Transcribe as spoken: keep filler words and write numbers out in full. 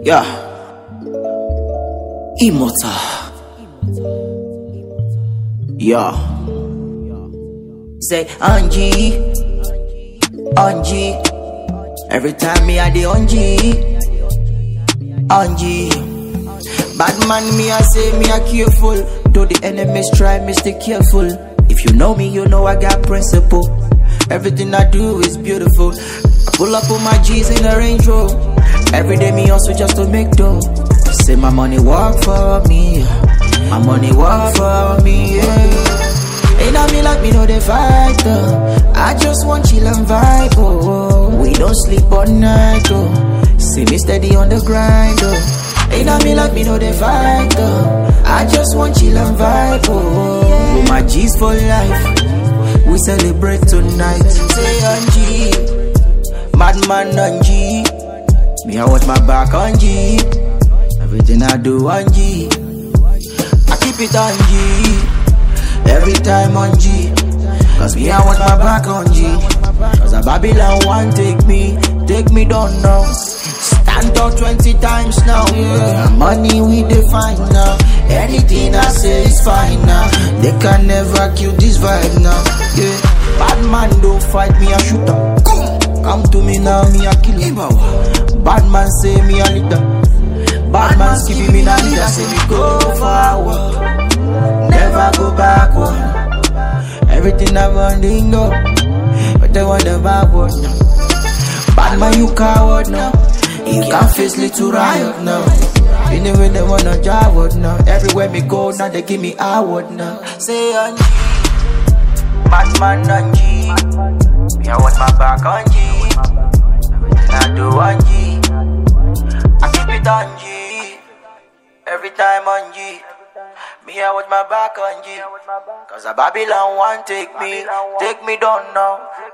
Yeah. Immortal. Yeah. Say Angie, Angie. Every time me I the Angie, Angie. Bad man me I say me I careful. Though the enemies try me stay careful. If you know me, you know I got principle. Everything I do is beautiful. I pull up on my G's in a Range Rover. Every day me also just to make dough. Say my money work for me, my money work for me, yeah. Ain't I me like me know they fight, uh. I just want chill and vibe, oh. We don't sleep all night, oh. See me steady on the grind, oh. Ain't I me like me know they fight, uh. I just want chill and vibe, oh. With my G's for life, we celebrate tonight. Say Angie, madman Angie. Me I watch my back on G. Everything I do on G. I keep it on G. Every time on G. Cause me I watch my back on G. Cause a Babylon want take me. Take me down now. Stand out twenty times now, yeah. Money we define now. Anything I say is fine now. They can never kill this vibe now, yeah. Bad man don't fight me, I shoot up. Come to me now, me I kill him. Bad man say me a leader. Bad man skip me now leader. Say me go forward, never go backward. Everything I want to go, but they want the backward now. Bad man you coward now. You can't face little riot now. Anyway they wanna jaward now. Everywhere me go now they give me award now. Say Angie, bad man Angie. Me I want my back on G. Everything I do on G. I keep it on G. Every time on G. Me I want my back on G. Cause a Babylon want take me. Take me down now.